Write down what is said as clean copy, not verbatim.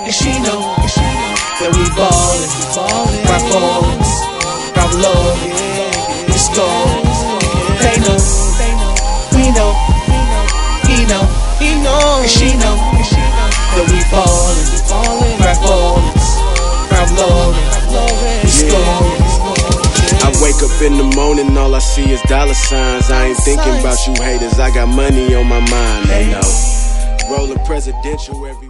and she know that we ballin', rock ballin', rock low, let's go. They know, we know, he know, and she know that we ballin', rock ballin', rock low, let's go. I wake up in the morning, all I see is dollar signs. I ain't thinking about you haters, I got money on my mind. They know. Rolling presidential every